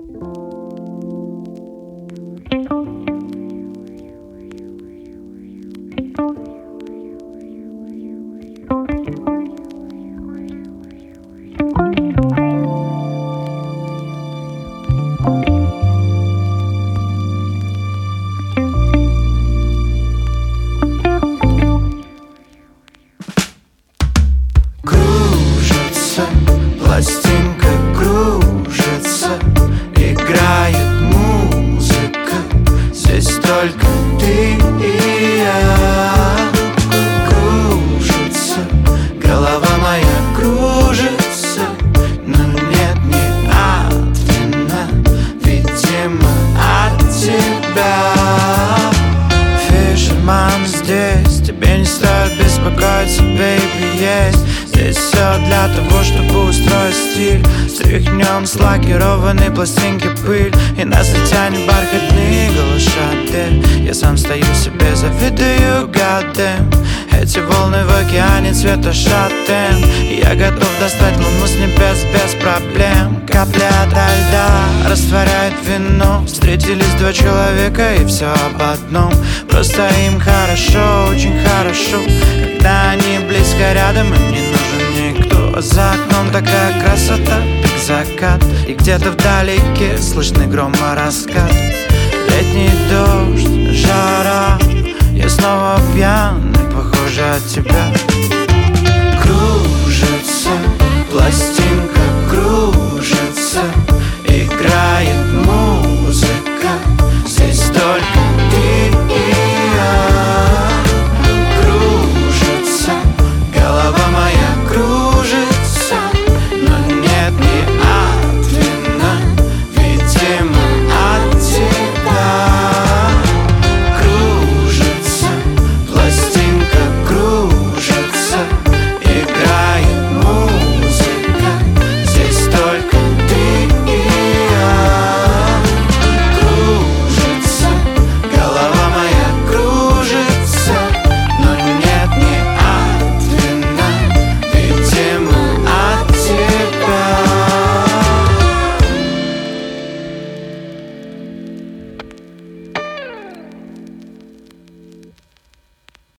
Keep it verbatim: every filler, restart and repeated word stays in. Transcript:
Пластинка кружится, играет музыка, здесь только ты и я. Кружится, голова моя кружится, но нет, не от вина, видимо, от тебя. Фишерман здесь, тебе не стоит беспокоиться, бэйби, есть здесь все для того, чтобы устроить стиль. Стряхнем с лакированной пластинки пыль, и нас не тянет бархатные глашатые. Я сам стою себе, завидую, goddamn. Эти волны в океане цвета шаттен. Я готов достать луну с небес без проблем. Капля ото льда растворяет вино. Встретились два человека и все об одном. Просто им хорошо, очень хорошо, когда они близко рядом, им не нужен никто. За окном такая красота, как закат, и где-то вдалеке слышны грома раскат. Летний дождь, жара, я снова пьяный, похоже, от тебя. Кружится пластинка.